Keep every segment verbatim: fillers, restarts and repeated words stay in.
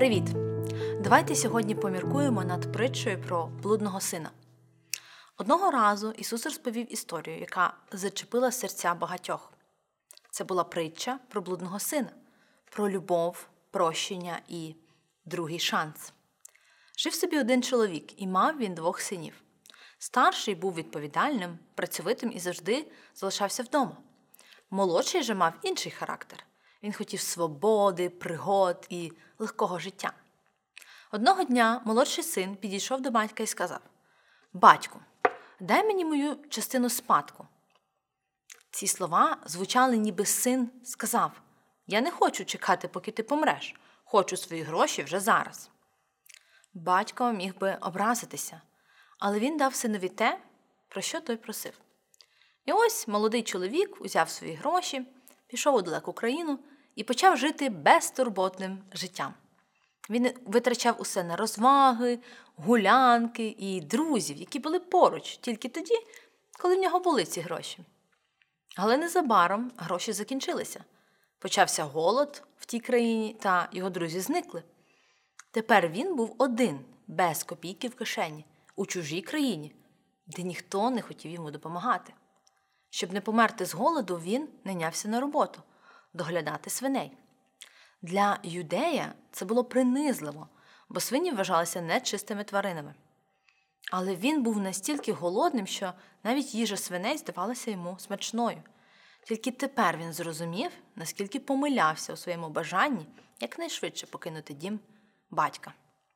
Привіт! Давайте сьогодні поміркуємо над притчею про блудного сина. Одного разу Ісус розповів історію, яка зачепила серця багатьох. Це була притча про блудного сина, про любов, прощення і другий шанс. Жив собі один чоловік, і мав він двох синів. Старший був відповідальним, працьовитим і завжди залишався вдома. Молодший же мав інший характер. Він хотів свободи, пригод і легкого життя. Одного дня молодший син підійшов до батька і сказав: «Батьку, дай мені мою частину спадку». Ці слова звучали, ніби син сказав: «Я не хочу чекати, поки ти помреш. Хочу свої гроші вже зараз». Батько міг би образитися, але він дав синові те, про що той просив. І ось молодий чоловік узяв свої гроші, пішов у далеку країну і почав жити безтурботним життям. Він витрачав усе на розваги, гулянки і друзів, які були поруч тільки тоді, коли в нього були ці гроші. Але незабаром гроші закінчилися. Почався голод в тій країні, та його друзі зникли. Тепер він був один, без копійки в кишені, у чужій країні, де ніхто не хотів йому допомагати. Щоб не померти з голоду, він найнявся на роботу – доглядати свиней. Для юдея це було принизливо, бо свині вважалися нечистими тваринами. Але він був настільки голодним, що навіть їжа свиней здавалася йому смачною. Тільки тепер він зрозумів, наскільки помилявся у своєму бажанні якнайшвидше покинути дім батька.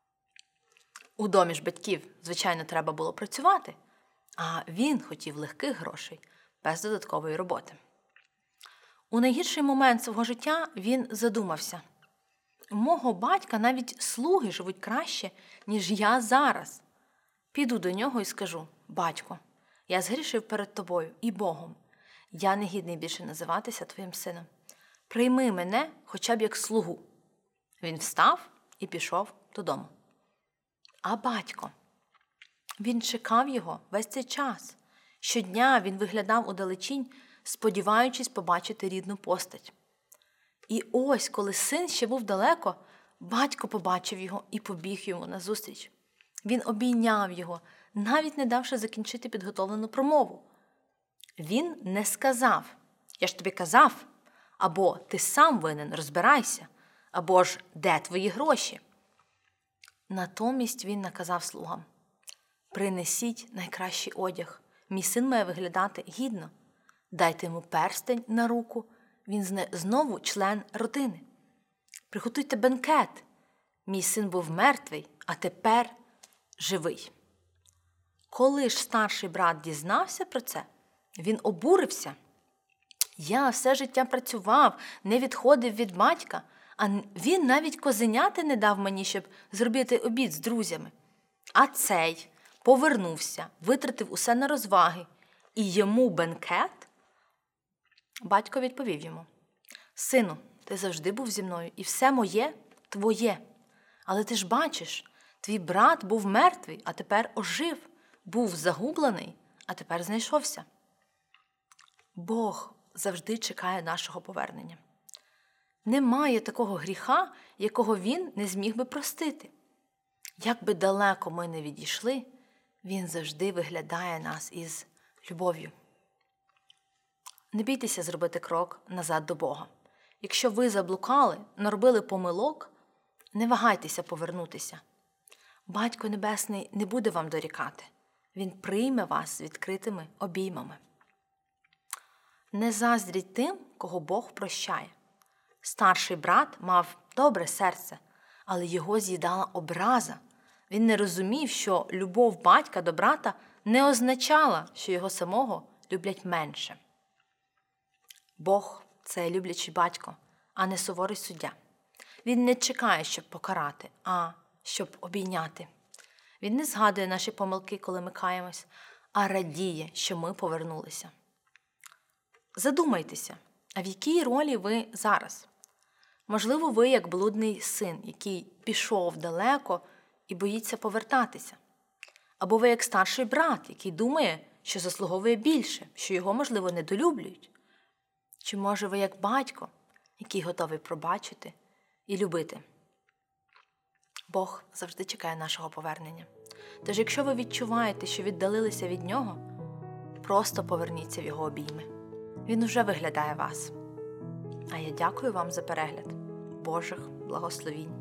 У домі ж батьків, звичайно, треба було працювати, а він хотів легких грошей, без додаткової роботи. У найгірший момент свого життя він задумався: «У мого батька навіть слуги живуть краще, ніж я зараз. Піду до нього і скажу: батько, я згрішив перед тобою і Богом. Я не гідний більше називатися твоїм сином. Прийми мене хоча б як слугу». Він встав і пішов додому. А батько? Він чекав його весь цей час. Щодня він виглядав удалечінь, сподіваючись побачити рідну постать. І ось, коли син ще був далеко, батько побачив його і побіг йому назустріч. Він обійняв його, навіть не давши закінчити підготовлену промову. Він не сказав: «Я ж тобі казав», або «Ти сам винен, розбирайся», або ж «Де твої гроші?». Натомість він наказав слугам: «Принесіть найкращий одяг. Мій син має виглядати гідно. Дайте йому перстень на руку, він знову член родини. Приготуйте бенкет. Мій син був мертвий, а тепер живий». Коли ж старший брат дізнався про це, він обурився. «Я все життя працював, не відходив від батька, а він навіть козеняти не дав мені, щоб зробити обід з друзями. А цей повернувся, витратив усе на розваги, і йому бенкет?» Батько відповів йому: «Сину, ти завжди був зі мною, і все моє – твоє. Але ти ж бачиш, твій брат був мертвий, а тепер ожив, був загублений, а тепер знайшовся». Бог завжди чекає нашого повернення. Немає такого гріха, якого він не зміг би простити. Як би далеко ми не відійшли, він завжди виглядає нас із любов'ю. Не бійтеся зробити крок назад до Бога. Якщо ви заблукали, наробили помилок, не вагайтеся повернутися. Батько Небесний не буде вам дорікати. Він прийме вас з відкритими обіймами. Не заздріть тим, кого Бог прощає. Старший брат мав добре серце, але його з'їдала образа. Він не розумів, що любов батька до брата не означала, що його самого люблять менше. Бог – це люблячий батько, а не суворий суддя. Він не чекає, щоб покарати, а щоб обійняти. Він не згадує наші помилки, коли ми каємось, а радіє, що ми повернулися. Задумайтеся, а в якій ролі ви зараз? Можливо, ви як блудний син, який пішов далеко і боїться повертатися. Або ви як старший брат, який думає, що заслуговує більше, що його, можливо, недолюблюють. Чи може ви як батько, який готовий пробачити і любити? Бог завжди чекає нашого повернення. Тож, якщо ви відчуваєте, що віддалилися від Нього, просто поверніться в Його обійми. Він уже виглядає вас. А я дякую вам за перегляд. Божих благословінь!